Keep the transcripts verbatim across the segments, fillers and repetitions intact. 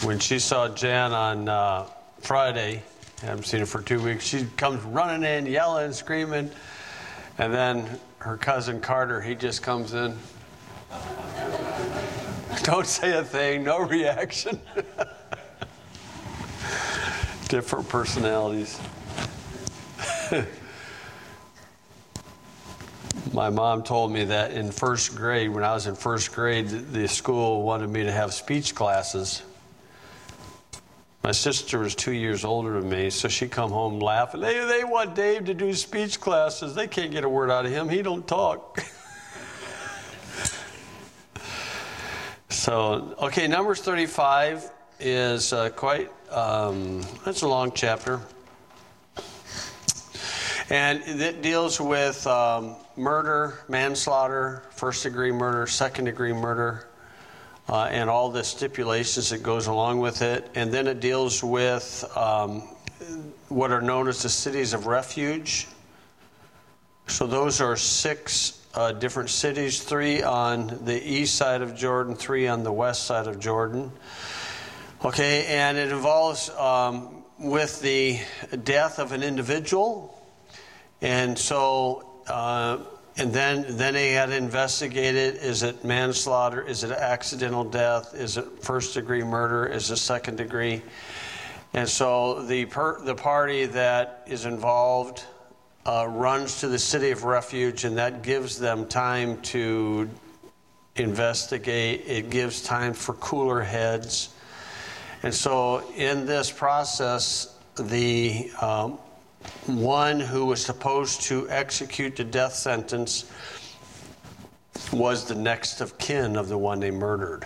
when she saw Jan on uh, Friday, I haven't seen her for two weeks, she comes running in, yelling, screaming, and then her cousin Carter, he just comes in. Don't say a thing, no reaction. Different personalities. My mom told me that in first grade, when I was in first grade, the school wanted me to have speech classes. My sister was two years older than me, so she come home laughing. They, they want Dave to do speech classes. They can't get a word out of him. He don't talk. So, okay, Numbers thirty-five is uh, quite, um, that's a long chapter. And it deals with um, murder, manslaughter, first-degree murder, second-degree murder, uh, and all the stipulations that goes along with it. And then it deals with um, what are known as the cities of refuge. So those are six uh, different cities, three on the east side of Jordan, three on the west side of Jordan. Okay, and it involves um, with the death of an individual. And so, uh, and then then they had to investigate it. Is it manslaughter? Is it accidental death? Is it first degree murder? Is it second degree? And so the per, the party that is involved uh, runs to the city of refuge, and that gives them time to investigate. It gives time for cooler heads. And so in this process, the um, one who was supposed to execute the death sentence was the next of kin of the one they murdered.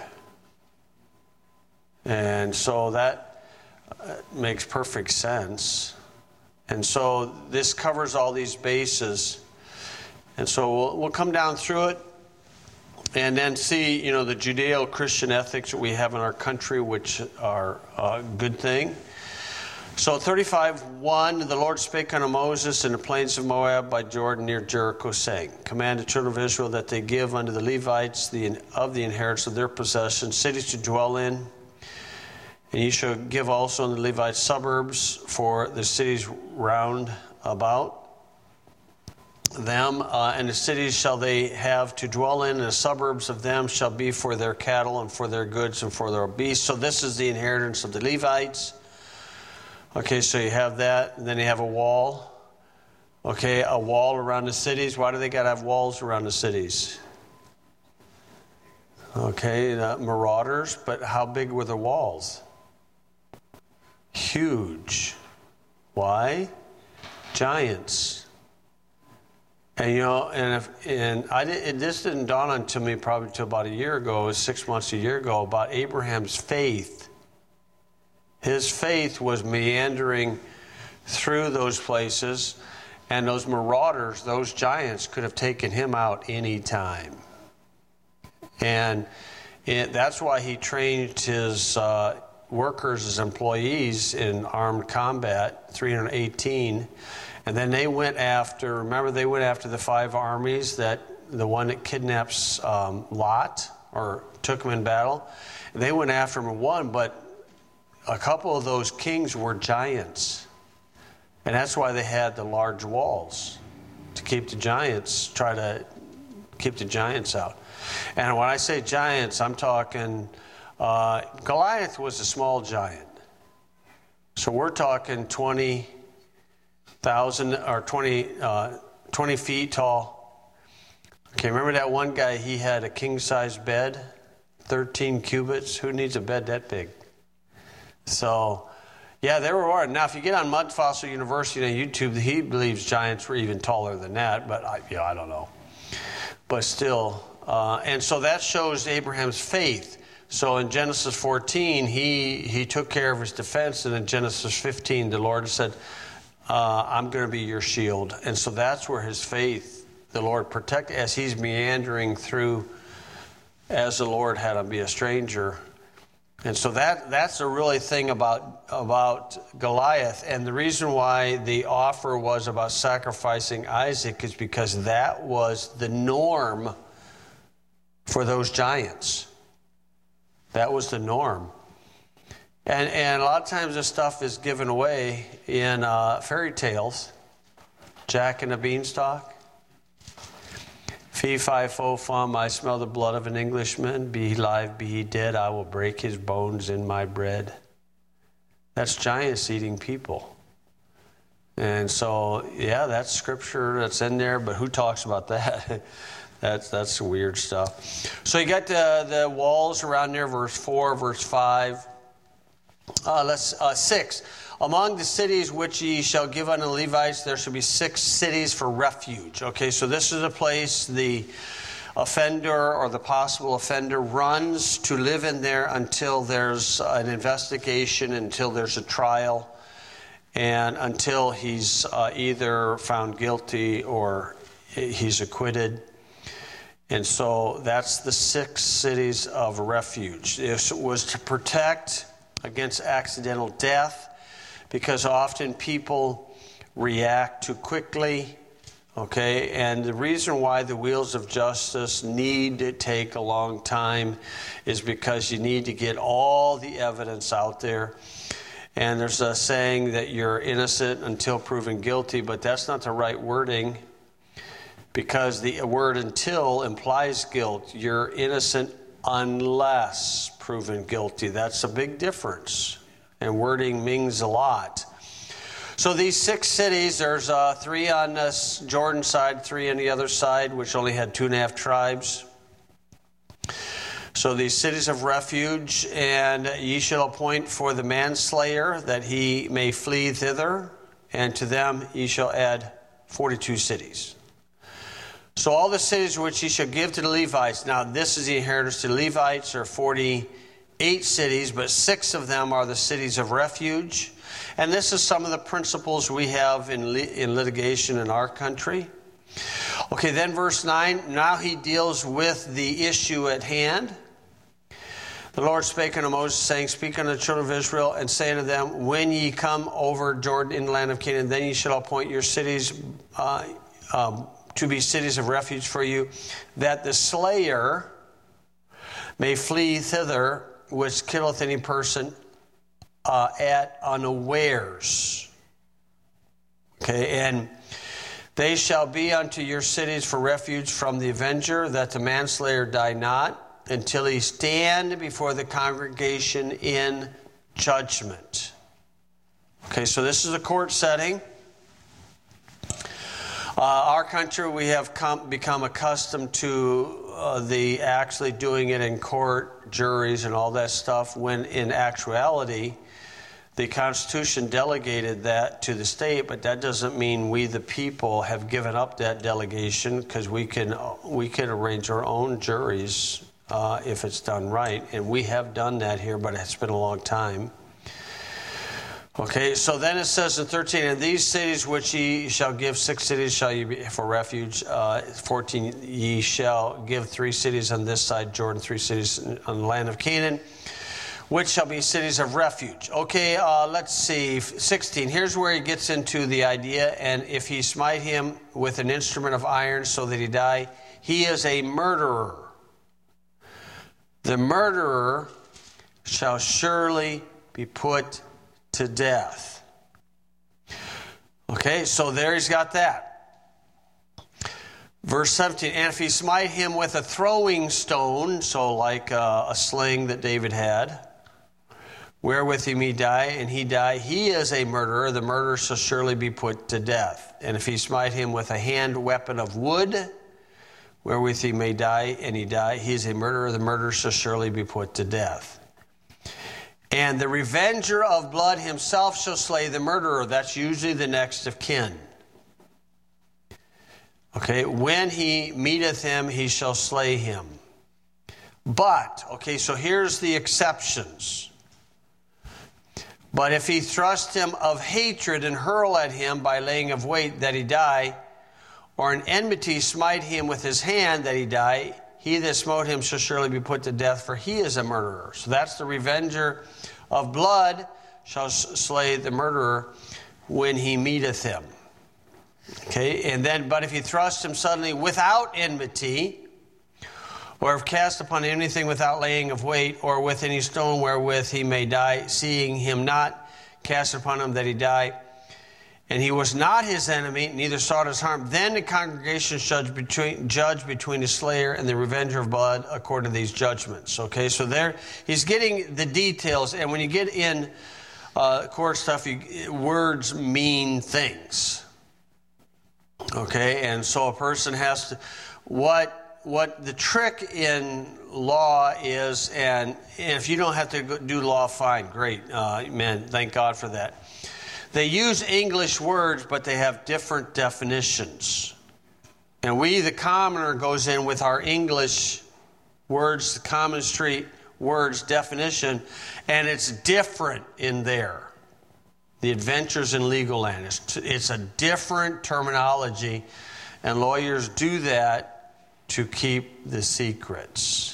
And so that makes perfect sense. And so this covers all these bases. And so we'll, we'll come down through it and then see, you know, the Judeo-Christian ethics that we have in our country, which are a good thing. So thirty-five one, the Lord spake unto Moses in the plains of Moab by Jordan near Jericho, saying, command the children of Israel that they give unto the Levites the, of the inheritance of their possession cities to dwell in. And ye shall give also unto the Levites suburbs for the cities round about them. Uh, and the cities shall they have to dwell in, and the suburbs of them shall be for their cattle and for their goods and for their beasts. So this is the inheritance of the Levites. Okay, so you have that, and then you have a wall. Okay, a wall around the cities. Why do they got to have walls around the cities? Okay, the marauders, but how big were the walls? Huge. Why? Giants. And you know, and if and I did, this didn't dawn on to me probably until about a year ago, it was six months a year ago, about Abraham's faith. His faith was meandering through those places, and those marauders, those giants, could have taken him out any time. And it, that's why he trained his uh, workers as employees in armed combat, three hundred eighteen. And then they went after, remember they went after the five armies, that the one that kidnaps um, Lot, or took him in battle. And they went after him and won, but a couple of those kings were giants. And that's why they had the large walls, to keep the giants, try to keep the giants out. And when I say giants, I'm talking, uh, Goliath was a small giant. So we're talking twenty thousand or twenty, uh, twenty feet tall. Okay, remember that one guy, he had a king-size bed, thirteen cubits. Who needs a bed that big? So, yeah, there were. Now, if you get on Mud Fossil University on YouTube, he believes giants were even taller than that, but I, yeah, I don't know. But still, uh, and so that shows Abraham's faith. So in Genesis fourteen, he, he took care of his defense, and in Genesis fifteen, the Lord said, uh, I'm going to be your shield. And so that's where his faith, the Lord protected, as he's meandering through, as the Lord had him be a stranger. And so that that's a really thing about about Goliath. And the reason why the offer was about sacrificing Isaac is because that was the norm for those giants. That was the norm. And, and a lot of times this stuff is given away in uh, fairy tales. Jack and the Beanstalk. Fee, fi, fo, fum, I smell the blood of an Englishman. Be he live, be he dead, I will break his bones in my bread. That's giants eating people. And so, yeah, that's scripture that's in there, but who talks about that? that's that's weird stuff. So you got the, the walls around there, verse four, verse five. Uh, let's uh, six. Among the cities which ye shall give unto the Levites, there shall be six cities for refuge. Okay, so this is a place the offender or the possible offender runs to live in there until there's an investigation, until there's a trial, and until he's uh, either found guilty or he's acquitted. And so that's the six cities of refuge. It was to protect against accidental death, because often people react too quickly, okay? And the reason why the wheels of justice need to take a long time is because you need to get all the evidence out there. And there's a saying that you're innocent until proven guilty, but that's not the right wording, because the word until implies guilt. You're innocent unless proven guilty. That's a big difference. And wording means a lot. So these six cities, there's uh, three on this Jordan side, three on the other side, which only had two and a half tribes. So these cities of refuge, and ye shall appoint for the manslayer that he may flee thither, and to them ye shall add forty-two cities. So all the cities which ye shall give to the Levites, now this is the inheritance to the Levites, are forty-eight cities, but six of them are the cities of refuge. And this is some of the principles we have in, in litigation in our country. Okay, then verse nine, now he deals with the issue at hand. The Lord spake unto Moses, saying, Speak unto the children of Israel, and say unto them, When ye come over Jordan in the land of Canaan, then ye shall appoint your cities uh, um, to be cities of refuge for you, that the slayer may flee thither, which killeth any person uh, at unawares. Okay, and they shall be unto your cities for refuge from the avenger, that the manslayer die not, until he stand before the congregation in judgment. Okay, so this is a court setting. Uh, our country, we have come, become accustomed to uh, the actually doing it in court, juries and all that stuff, when in actuality, the Constitution delegated that to the state, but that doesn't mean we, the people, have given up that delegation, because we can we can arrange our own juries uh, if it's done right, and we have done that here, but it's been a long time. Okay, so then it says in thirteen, and these cities which ye shall give, six cities shall ye be for refuge. Uh, fourteen, ye shall give three cities on this side Jordan, three cities on the land of Canaan, which shall be cities of refuge. Okay, uh, let's see, sixteen. Here's where he gets into the idea, and if he smite him with an instrument of iron so that he die, he is a murderer. The murderer shall surely be put to death. Okay, so there he's got that. Verse seventeen, and if he smite him with a throwing stone, so like uh, a sling that David had, wherewith he may die, and he die, he is a murderer, the murderer shall surely be put to death. And if he smite him with a hand weapon of wood, wherewith he may die, and he die, he is a murderer, the murderer shall surely be put to death. And the revenger of blood himself shall slay the murderer. That's usually the next of kin. Okay, when he meeteth him, he shall slay him. But, okay, so here's the exceptions. But if he thrust him of hatred and hurl at him by laying of weight that he die, or in enmity smite him with his hand that he die, he that smote him shall surely be put to death, for he is a murderer. So that's the revenger of blood shall slay the murderer when he meeteth him. Okay, and then, but if he thrust him suddenly without enmity, or if cast upon anything without laying of weight, or with any stone wherewith he may die, seeing him not cast upon him that he die, and he was not his enemy, neither sought his harm, then the congregation judge between, judge between the slayer and the revenger of blood according to these judgments. Okay, so there he's getting the details, and when you get in uh, court stuff, you, words mean things. Okay, and so a person has to, what what the trick in law is, and if you don't have to do law, fine, great, uh, man, thank God for that. They use English words, but they have different definitions. And we, the commoner, goes in with our English words, the common street words definition, and it's different in there. The Adventures in Legal Land. It's, it's a different terminology, and lawyers do that to keep the secrets.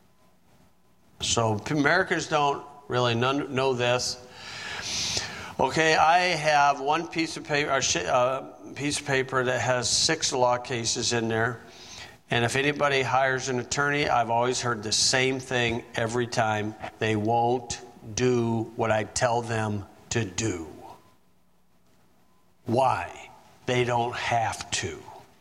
So Americans don't really know this. Okay, I have one piece of paper, uh, piece of paper that has six law cases in there, and if anybody hires an attorney, I've always heard the same thing every time. They won't do what I tell them to do. Why? They don't have to.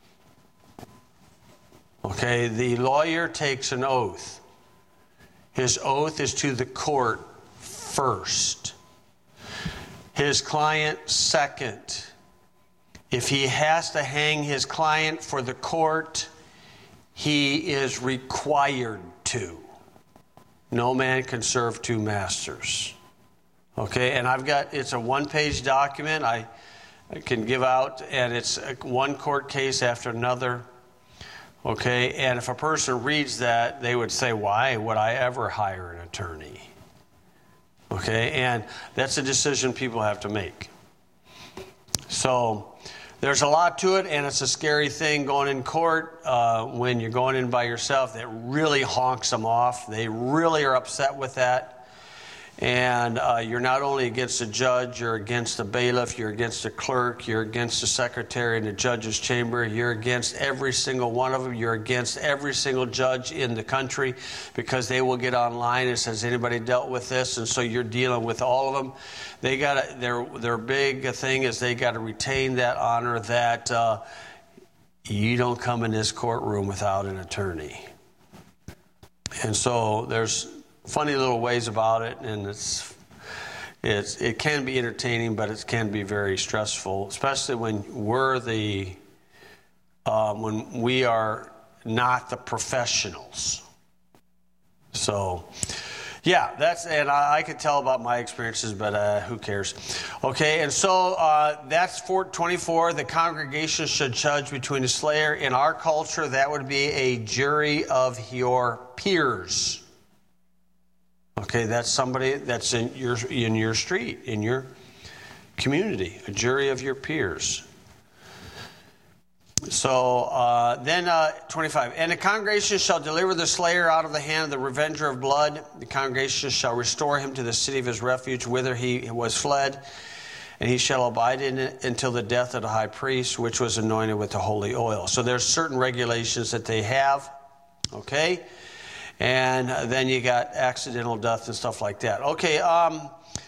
Okay, the lawyer takes an oath. His oath is to the court first. His client second. If he has to hang his client for the court, he is required to. No man can serve two masters. Okay, and I've got, it's a one-page document I, I can give out, and it's one court case after another. Okay, and if a person reads that, they would say, why would I ever hire an attorney? Okay, and that's a decision people have to make. So there's a lot to it, and it's a scary thing going in court uh, when you're going in by yourself. That really honks them off. They really are upset with that. And uh, you're not only against the judge, you're against the bailiff, you're against the clerk, you're against the secretary in the judge's chamber, you're against every single one of them, you're against every single judge in the country, because they will get online and says, anybody dealt with this? And so you're dealing with all of them. They got their their big thing is they got to retain that honor that uh, you don't come in this courtroom without an attorney. And so there's funny little ways about it, and it's it's it can be entertaining, but it can be very stressful, especially when we're the uh, when we are not the professionals. So, yeah, that's and I, I could tell about my experiences, but uh, who cares? Okay, and so uh, that's four twenty-four. The congregation should judge between the slayer. In our culture, that would be a jury of your peers. Okay, that's somebody that's in your in your street, in your community, a jury of your peers. So uh, then uh, twenty-five, and the congregation shall deliver the slayer out of the hand of the revenger of blood. The congregation shall restore him to the city of his refuge, whither he was fled, and he shall abide in it until the death of the high priest, which was anointed with the holy oil. So there's certain regulations that they have, okay? And then you got accidental death and stuff like that. Okay, um,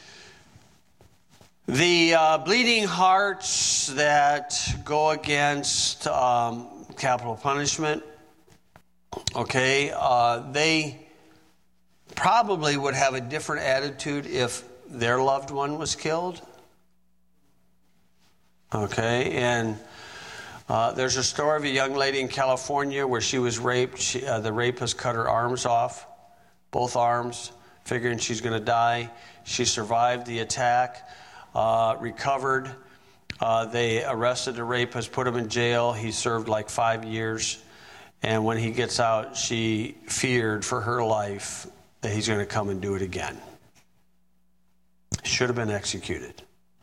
the uh, bleeding hearts that go against um, capital punishment, okay, uh, they probably would have a different attitude if their loved one was killed. Okay, and Uh, there's a story of a young lady in California where she was raped. She, uh, the rapist cut her arms off, both arms, figuring she's going to die. She survived the attack, uh, recovered. Uh, they arrested the rapist, put him in jail. He served like five years. And when he gets out, she feared for her life that he's going to come and do it again. Should have been executed.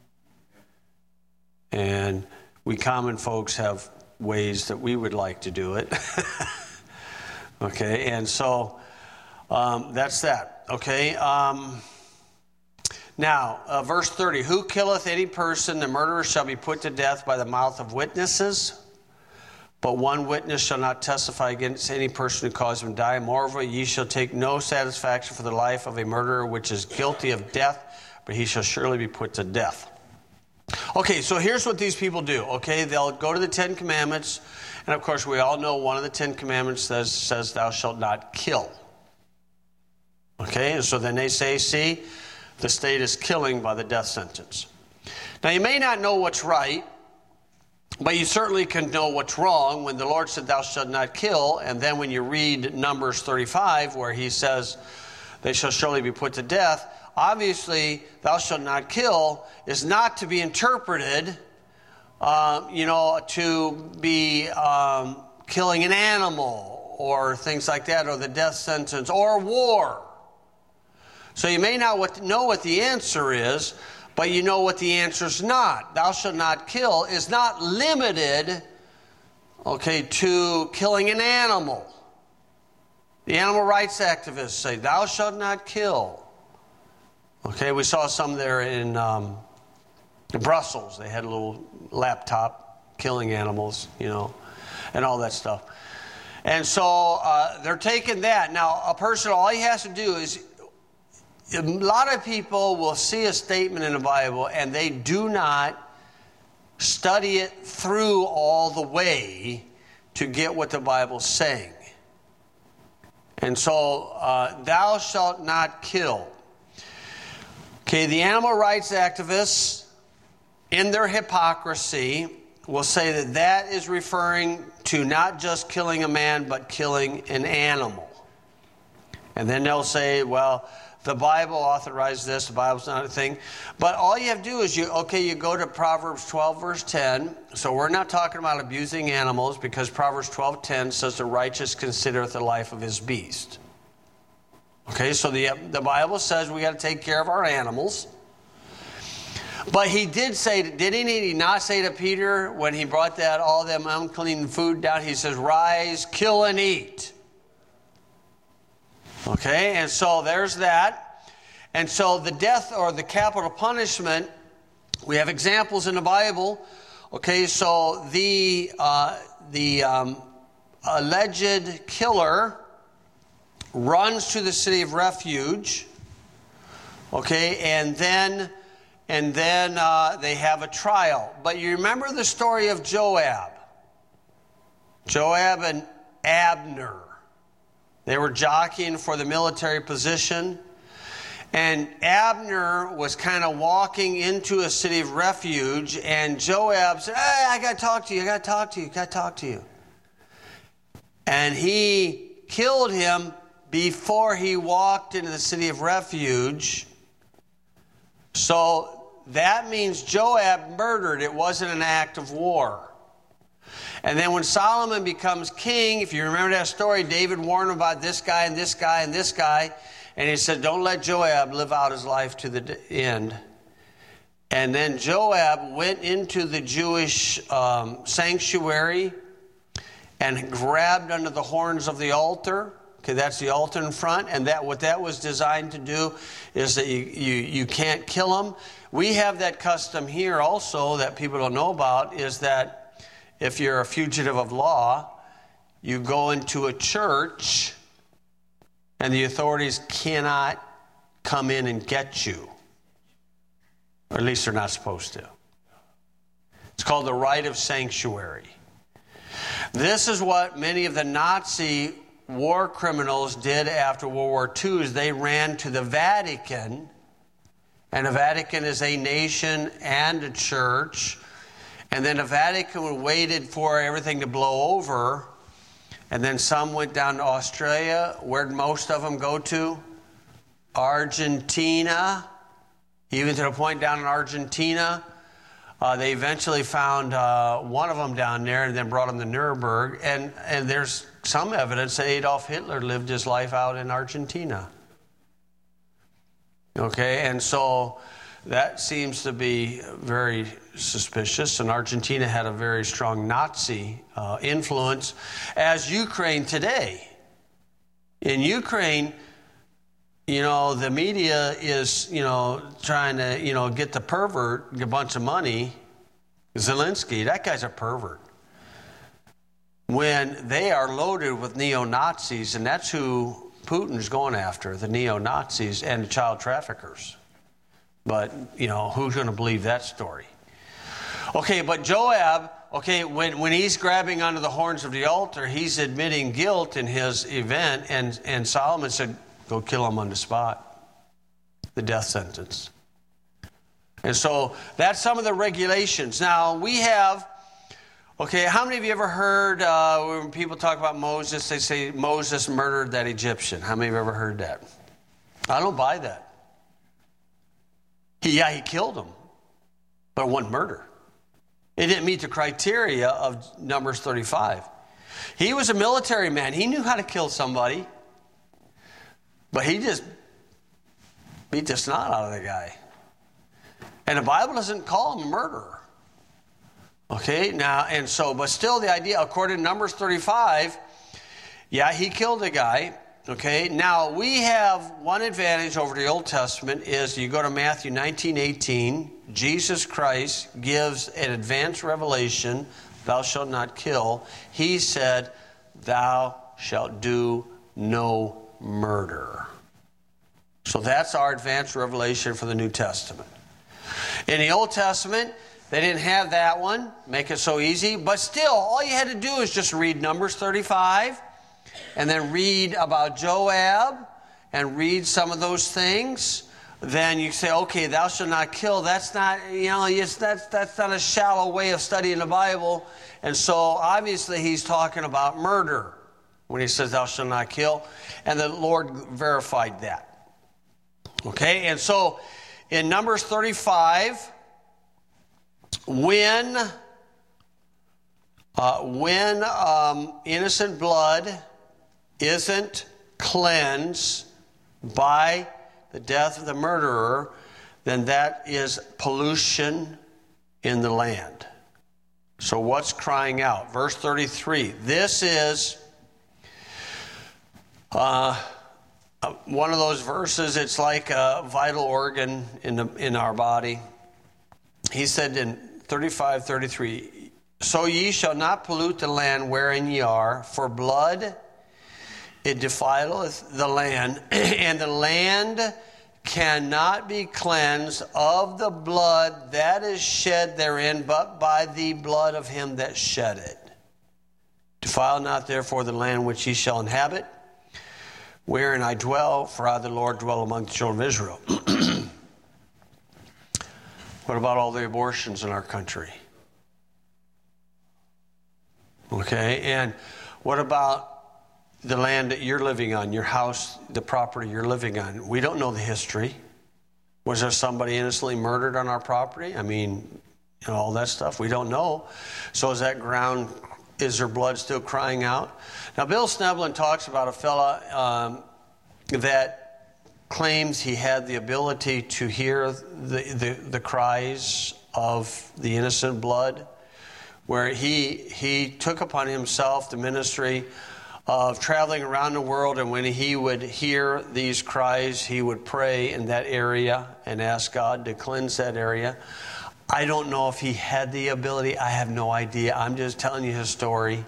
And we common folks have ways that we would like to do it. Okay, and so um, that's that. Okay, um, now, uh, verse thirty, who killeth any person, the murderer shall be put to death by the mouth of witnesses. But one witness shall not testify against any person who caused him to die. Moreover, ye shall take no satisfaction for the life of a murderer which is guilty of death, but he shall surely be put to death. Okay, so here's what these people do. Okay, they'll go to the Ten Commandments, and of course we all know one of the Ten Commandments says, says thou shalt not kill. Okay, and so then they say, see, the state is killing by the death sentence. Now you may not know what's right, but you certainly can know what's wrong when the Lord said, thou shalt not kill. And then when you read Numbers thirty-five, where he says, they shall surely be put to death. Obviously, thou shalt not kill is not to be interpreted, uh, you know, to be um, killing an animal or things like that, or the death sentence, or war. So you may not what, know what the answer is, but you know what the answer is not. Thou shalt not kill is not limited, okay, to killing an animal. The animal rights activists say, thou shalt not kill. Okay, we saw some there in, um, in Brussels. They had a little laptop killing animals, you know, and all that stuff. And so uh, they're taking that. Now, a person, all he has to do is, a lot of people will see a statement in the Bible and they do not study it through all the way to get what the Bible's saying. And so, uh, thou shalt not kill. Okay, the animal rights activists, in their hypocrisy, will say that that is referring to not just killing a man, but killing an animal. And then they'll say, well, the Bible authorized this, the Bible's not a thing. But all you have to do is, you okay, you go to Proverbs twelve, verse ten. So we're not talking about abusing animals, because Proverbs twelve ten says the righteous considereth the life of his beast. Okay, so the, the Bible says we got to take care of our animals. But he did say, didn't he not say to Peter when he brought that all them unclean food down, he says, rise, kill and eat. Okay, and so there's that. And so the death or the capital punishment, we have examples in the Bible. Okay, so the uh, the um, alleged killer runs to the city of refuge. Okay, and then and then uh, they have a trial. But you remember the story of Joab. Joab and Abner. They were jockeying for the military position. And Abner was kind of walking into a city of refuge. And Joab said, hey, I got to talk to you. I got to talk to you. I got to talk to you. And he killed him before he walked into the city of refuge. So that means Joab murdered. It wasn't an act of war. And then when Solomon becomes king, if you remember that story, David warned him about this guy and this guy and this guy. And he said, don't let Joab live out his life to the end. And then Joab went into the Jewish um, sanctuary and grabbed under the horns of the altar. Okay, that's the altar in front. And that what that was designed to do is that you, you, you can't kill them. We have that custom here also that people don't know about, is that if you're a fugitive of law, you go into a church and the authorities cannot come in and get you. Or at least they're not supposed to. It's called the right of sanctuary. This is what many of the Nazi war criminals did after World War Two, is they ran to the Vatican. And the Vatican is a nation and a church. And then the Vatican waited for everything to blow over. And then some went down to Australia. Where'd most of them go to? Argentina. Even to the point down in Argentina, uh, they eventually found uh, one of them down there and then brought him to Nuremberg. And, and there's some evidence that Adolf Hitler lived his life out in Argentina. Okay, and so that seems to be very suspicious. And Argentina had a very strong Nazi uh, influence, as Ukraine today. In Ukraine, you know, the media is, you know, trying to, you know, get the pervert a bunch of money. Zelensky, that guy's a pervert. when they are loaded with neo-Nazis, and that's who Putin's going after, the neo-Nazis and the child traffickers. But, you know, who's going to believe that story? Okay, but Joab, okay, when, when he's grabbing onto the horns of the altar, he's admitting guilt in his event, and, and Solomon said, go kill him on the spot. The death sentence. And so that's some of the regulations. Now, we have, okay, how many of you ever heard uh, when people talk about Moses, they say Moses murdered that Egyptian? How many of you ever heard that? I don't buy that. He, yeah, he killed him, but it wasn't murder. It didn't meet the criteria of Numbers thirty-five. He was a military man. He knew how to kill somebody, but he just beat the snot out of the guy. And the Bible doesn't call him a murderer. Okay, now, and so, but still the idea, according to Numbers thirty-five, yeah, he killed a guy. Okay, now we have one advantage over the Old Testament is you go to Matthew nineteen eighteen, Jesus Christ gives an advanced revelation, thou shalt not kill. He said, thou shalt do no murder. So that's our advanced revelation for the New Testament. In the Old Testament, they didn't have that one, make it so easy, but still, all you had to do is just read Numbers thirty-five, and then read about Joab, and read some of those things. Then you say, okay, thou shalt not kill. That's not, you know, it's, that's, that's not a shallow way of studying the Bible. And so, obviously, he's talking about murder when he says, thou shalt not kill. And the Lord verified that. Okay, and so, in Numbers thirty-five, when, uh, when um, innocent blood isn't cleansed by the death of the murderer, then that is pollution in the land. So what's crying out? Verse thirty-three. This is uh, one of those verses, it's like a vital organ in the, in our body. He said in thirty-five thirty-three, so ye shall not pollute the land wherein ye are, for blood it defileth the land, and the land cannot be cleansed of the blood that is shed therein, but by the blood of him that shed it. Defile not therefore the land which ye shall inhabit, wherein I dwell, for I the Lord dwell among the children of Israel. What about all the abortions in our country? Okay, and what about the land that you're living on, your house, the property you're living on? We don't know the history. Was there somebody innocently murdered on our property? I mean, you know, all that stuff. We don't know. So is that ground, is there blood still crying out? Now, Bill Sneblin talks about a fella um, that claims he had the ability to hear the, the, the cries of the innocent blood, where he he took upon himself the ministry of traveling around the world, and when he would hear these cries, he would pray in that area and ask God to cleanse that area. I don't know if he had the ability. I have no idea. I'm just telling you his story.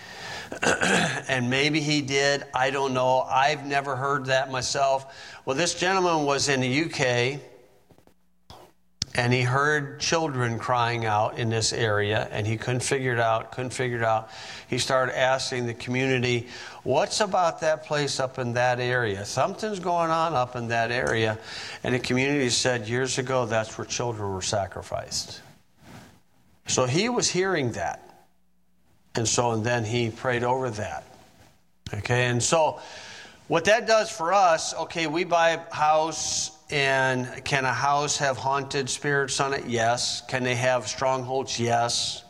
And maybe he did. I don't know. I've never heard that myself. Well, this gentleman was in the U K, and he heard children crying out in this area, and he couldn't figure it out, couldn't figure it out. He started asking the community, what's about that place up in that area? Something's going on up in that area. And the community said, years ago, that's where children were sacrificed. So he was hearing that. And so, and then he prayed over that. Okay, and so what that does for us, okay, we buy a house, and can a house have haunted spirits on it? Yes. Can they have strongholds? Yes.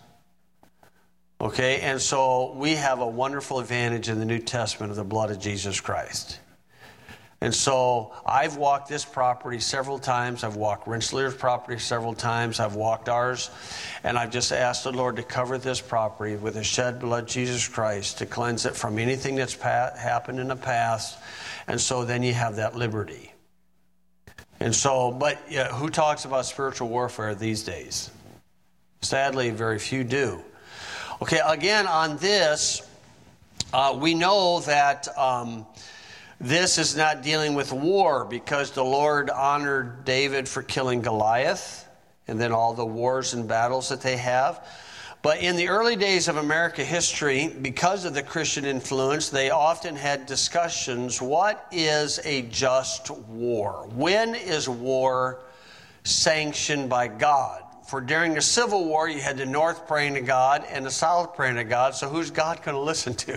Okay, and so we have a wonderful advantage in the New Testament of the blood of Jesus Christ. And so I've walked this property several times. I've walked Rensselaer's property several times. I've walked ours. And I've just asked the Lord to cover this property with the shed blood of Jesus Christ, to cleanse it from anything that's pa- happened in the past. And so then you have that liberty. And so, but yeah, who talks about spiritual warfare these days? Sadly, very few do. Okay, again, on this, uh, we know that um, this is not dealing with war, because the Lord honored David for killing Goliath and then all the wars and battles that they have. But in the early days of American history, because of the Christian influence, they often had discussions, what is a just war? When is war sanctioned by God? For during the Civil War, you had the North praying to God and the South praying to God, so who's God going to listen to?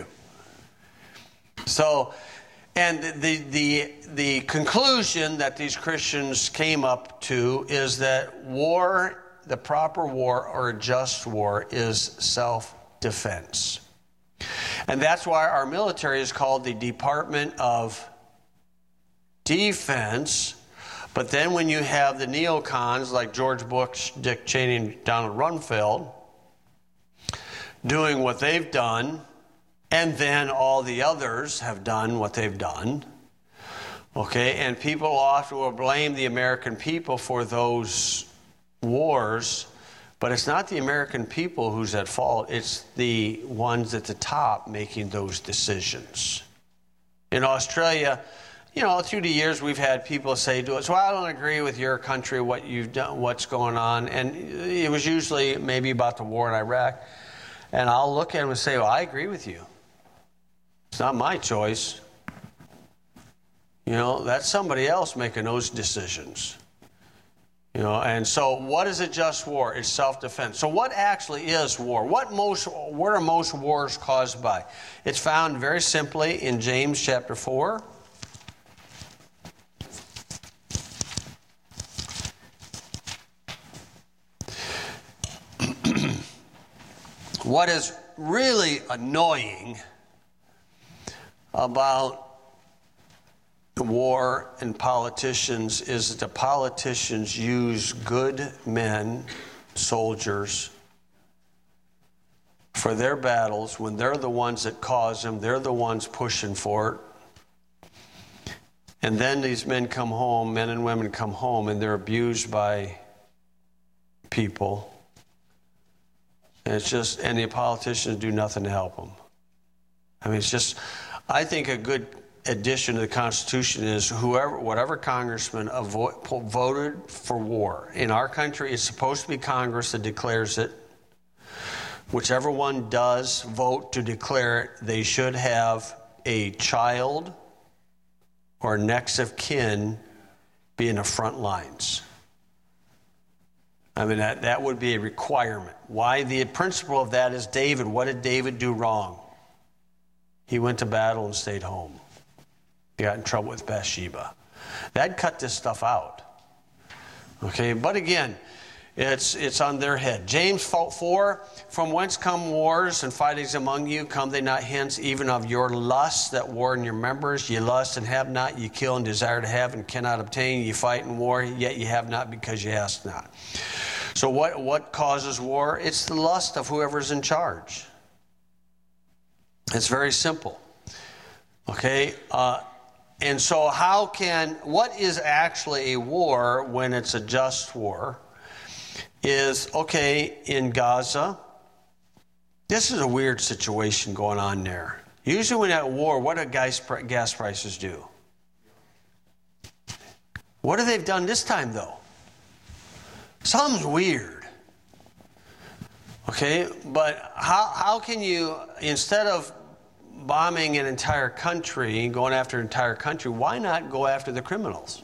So, and the, the, the conclusion that these Christians came up to is that war, the proper war or a just war, is self-defense. And that's why our military is called the Department of Defense. But then when you have the neocons like George Bush, Dick Cheney, and Donald Rumsfeld doing what they've done, and then all the others have done what they've done, okay, and people often will blame the American people for those wars, but it's not the American people who's at fault. It's the ones at the top making those decisions. In Australia, you know, through the years we've had people say to us, well, I don't agree with your country, what you've done, what's going on. And it was usually maybe about the war in Iraq. And I'll look at them and say, well, I agree with you. It's not my choice. You know, that's somebody else making those decisions. You know, and so what is a just war? It's self-defense. So what actually is war? What most, what are most wars caused by? It's found very simply in James chapter four. What is really annoying about the war and politicians is that the politicians use good men, soldiers, for their battles when they're the ones that cause them, they're the ones pushing for it. And then these men come home, men and women come home, and they're abused by people. And it's just, and the politicians do nothing to help them. I mean, it's just, I think a good addition to the Constitution is whoever, whatever congressman avo- voted for war. In our country, it's supposed to be Congress that declares it. Whichever one does vote to declare it, they should have a child or next of kin be in the front lines. I mean, that, that would be a requirement. Why? The principle of that is David. What did David do wrong? He went to battle and stayed home. He got in trouble with Bathsheba. That cut this stuff out. Okay, but again, it's it's on their head. James four, from whence come wars and fightings among you? Come they not hence, even of your lusts that war in your members? Ye lust and have not, ye kill and desire to have and cannot obtain. Ye fight in war, yet ye have not because ye ask not. So what, what causes war? It's the lust of whoever's in charge. It's very simple. Okay? Uh, and so how can, what is actually a war when it's a just war? Is, okay, in Gaza, this is a weird situation going on there. Usually when at war, what do gas, gas prices do? What have they done this time, though? Something's weird. Okay, but how how can you, instead of bombing an entire country, going after an entire country, why not go after the criminals?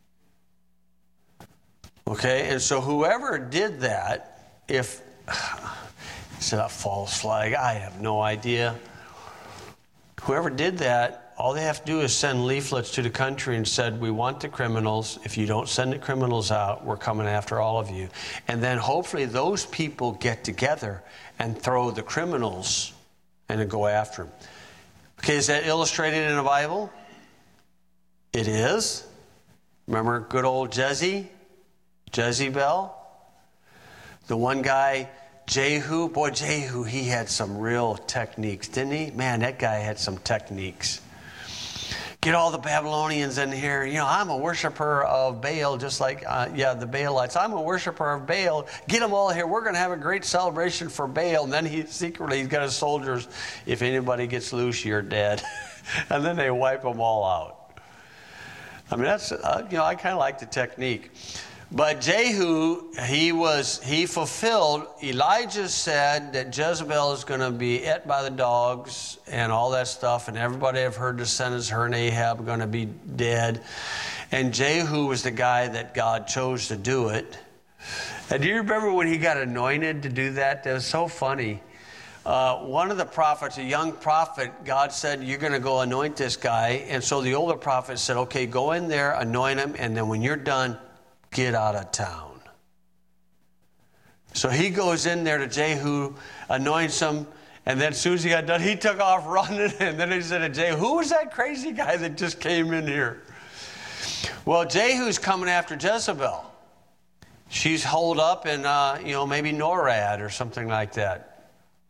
Okay, and so whoever did that, if it's a false flag, I have no idea. Whoever did that, all they have to do is send leaflets to the country and said, we want the criminals. If you don't send the criminals out, we're coming after all of you. And then hopefully those people get together and throw the criminals and then go after them. Okay, is that illustrated in the Bible? It is. Remember good old Jeze? Jezebel? The one guy, Jehu. Boy, Jehu, he had some real techniques, didn't he? Man, that guy had some techniques. get all the Babylonians in here. You know, I'm a worshiper of Baal, just like, uh, yeah, the Baalites. I'm a worshiper of Baal. Get them all here. We're going to have a great celebration for Baal. And then he secretly, he's got his soldiers. If anybody gets loose, you're dead. And then they wipe them all out. I mean, that's, uh, you know, I kind of like the technique. But Jehu, he was, he fulfilled, Elijah said that Jezebel is going to be ate by the dogs and all that stuff, and everybody have heard the sentence, her and Ahab are going to be dead. And Jehu was the guy that God chose to do it. And do you remember when he got anointed to do that? That was so funny. Uh, one of the prophets, a young prophet, God said, you're going to go anoint this guy. And so the older prophet said, okay, go in there, anoint him, and then when you're done, get out of town. So he goes in there to Jehu, anoints him, and then as soon as he got done, he took off running. And then he said to Jehu, who was that crazy guy that just came in here? Well, Jehu's coming after Jezebel. She's holed up in, uh, you know, maybe NORAD or something like that.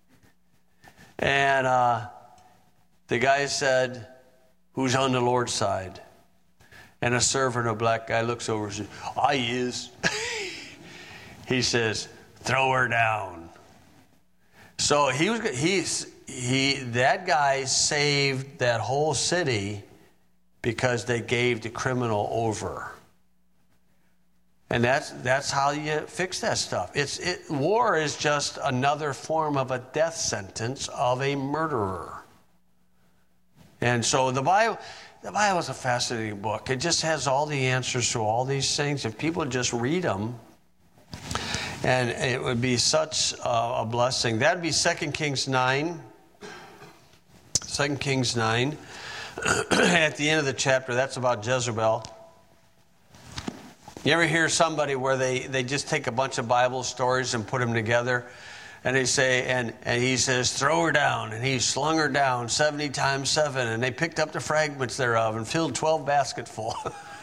And uh, the guy said, who's on the Lord's side? And a servant, a black guy, looks over and says, I is. He says, throw her down. So he was he's he that guy saved that whole city because they gave the criminal over. And that's that's how you fix that stuff. It's it, war is just another form of a death sentence of a murderer. And so the Bible The Bible is a fascinating book. It just has all the answers to all these things. If people just read them, and it would be such a blessing. That would be Second Kings nine. Second Kings nine. At the end of the chapter, that's about Jezebel. You ever hear somebody where they, they just take a bunch of Bible stories and put them together? And they say, and, and he says, throw her down. And he slung her down seventy times seven. And they picked up the fragments thereof and filled twelve baskets full.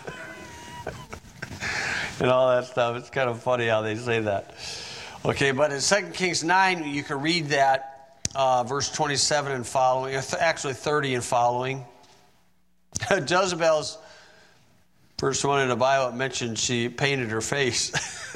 And all that stuff. It's kind of funny how they say that. Okay, but in Second Kings nine, you can read that, uh, verse twenty-seven and following. Actually, thirty and following. Jezebel's first one in the Bible mentioned she painted her face.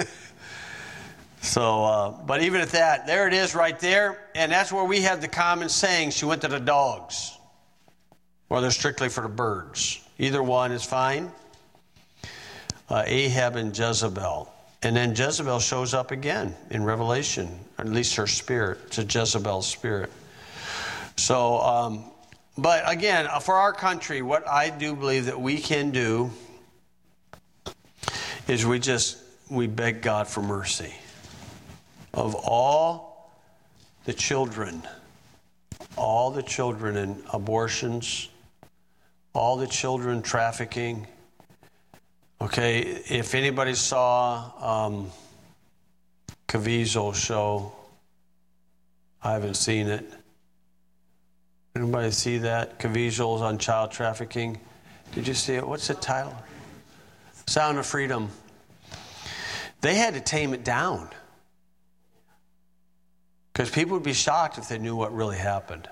So, uh, but even at that, there it is right there. And that's where we have the common saying, she went to the dogs. Or they're strictly for the birds. Either one is fine. Uh, Ahab and Jezebel. And then Jezebel shows up again in Revelation. Or at least her spirit. It's a Jezebel spirit. So, um, but again, for our country, what I do believe that we can do is we just, we beg God for mercy. Of all the children, all the children in abortions, all the children trafficking. Okay, if anybody saw um, Caviezel's show, I haven't seen it. Anybody see that? Caviezel's on child trafficking. Did you see it? What's the title? Sound of Freedom. They had to tame it down. Because people would be shocked if they knew what really happened.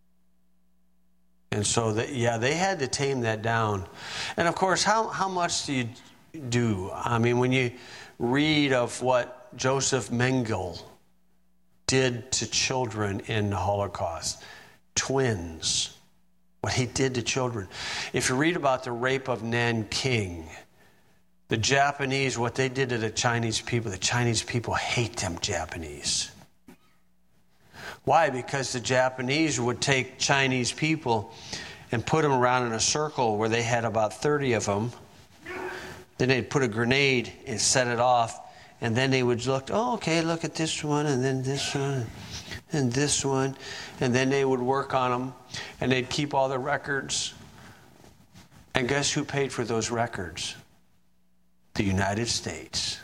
And so, that, yeah, they had to tame that down. And, of course, how, how much do you do? I mean, when you read of what Joseph Mengele did to children in the Holocaust, twins, what he did to children. If you read about the rape of Nanking, the Japanese, what they did to the Chinese people, the Chinese people hate them Japanese. Why? Because the Japanese would take Chinese people and put them around in a circle where they had about thirty of them. Then they'd put a grenade and set it off. And then they would look, oh, okay, look at this one, and then this one, and this one. And then they would work on them, and they'd keep all the records. And guess who paid for those records? The United States.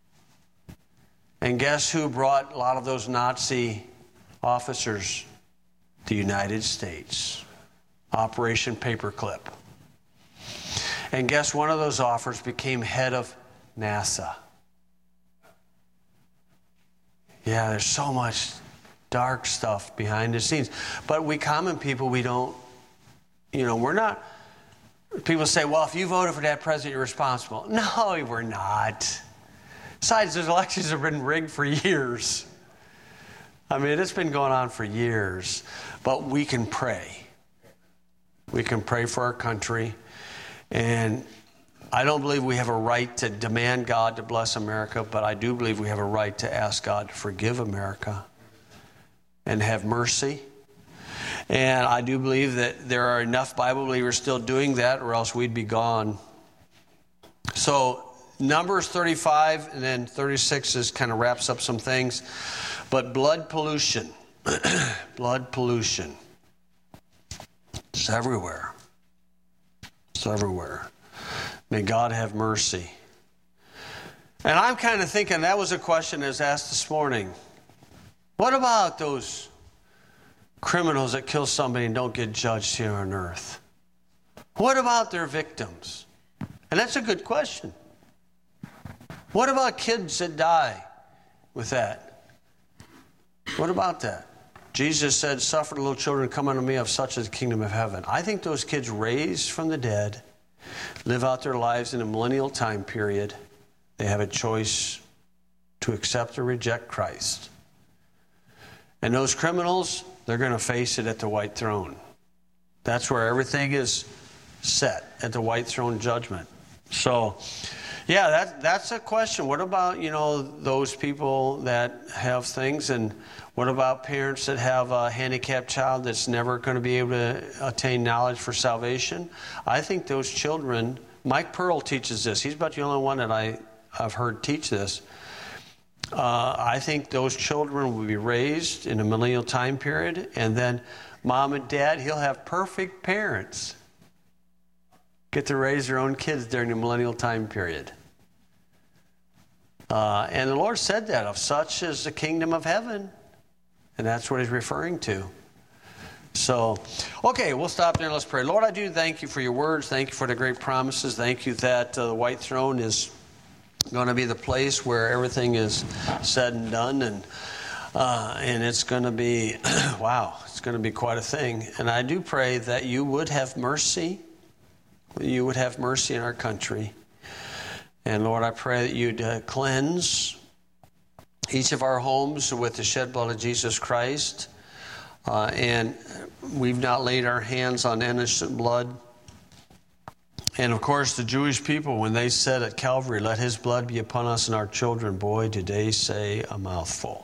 And guess who brought a lot of those Nazi officers? The United States. Operation Paperclip. And guess one of those officers became head of NASA. Yeah, there's so much dark stuff behind the scenes. But we common people, we don't, you know, we're not, People say, well, if you voted for that president, you're responsible. No, we're not. Besides, those elections have been rigged for years. I mean, it's been going on for years. But we can pray. We can pray for our country. And I don't believe we have a right to demand God to bless America, but I do believe we have a right to ask God to forgive America and have mercy. And I do believe that there are enough Bible believers still doing that, or else we'd be gone. So Numbers thirty-five and then thirty-six is kind of wraps up some things. But blood pollution, blood pollution, it's everywhere. It's everywhere. May God have mercy. And I'm kind of thinking that was a question that was asked this morning. What about those criminals that kill somebody and don't get judged here on earth? What about their victims? And that's a good question. What about kids that die with that? What about that? Jesus said, suffer the little children, come unto me, of such is the kingdom of heaven. I think those kids raised from the dead live out their lives in a millennial time period. They have a choice to accept or reject Christ. And those criminals, they're going to face it at the white throne. That's where everything is set, at the white throne judgment. So, yeah, that, that's a question. What about, you know, those people that have things? And what about parents that have a handicapped child that's never going to be able to attain knowledge for salvation? I think those children, Mike Pearl teaches this. He's about the only one that I, I've heard teach this. Uh, I think those children will be raised in a millennial time period, and then mom and dad, he'll have perfect parents. Get to raise their own kids during the millennial time period. Uh, and the Lord said that, of such is the kingdom of heaven. And that's what he's referring to. So, okay, we'll stop there. Let's pray. Lord, I do thank you for your words. Thank you for the great promises. Thank you that uh, the white throne is going to be the place where everything is said and done. And uh, and it's going to be, wow, it's going to be quite a thing. And I do pray that you would have mercy. You would have mercy in our country. And Lord, I pray that you'd uh, cleanse each of our homes with the shed blood of Jesus Christ. Uh, and we've not laid our hands on innocent blood. And of course, the Jewish people, when they said at Calvary, let his blood be upon us and our children, boy, did they say a mouthful.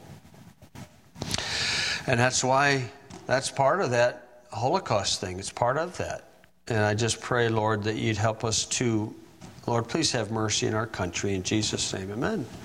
And that's why, that's part of that Holocaust thing. It's part of that. And I just pray, Lord, that you'd help us to, Lord, please have mercy in our country. In Jesus' name, amen.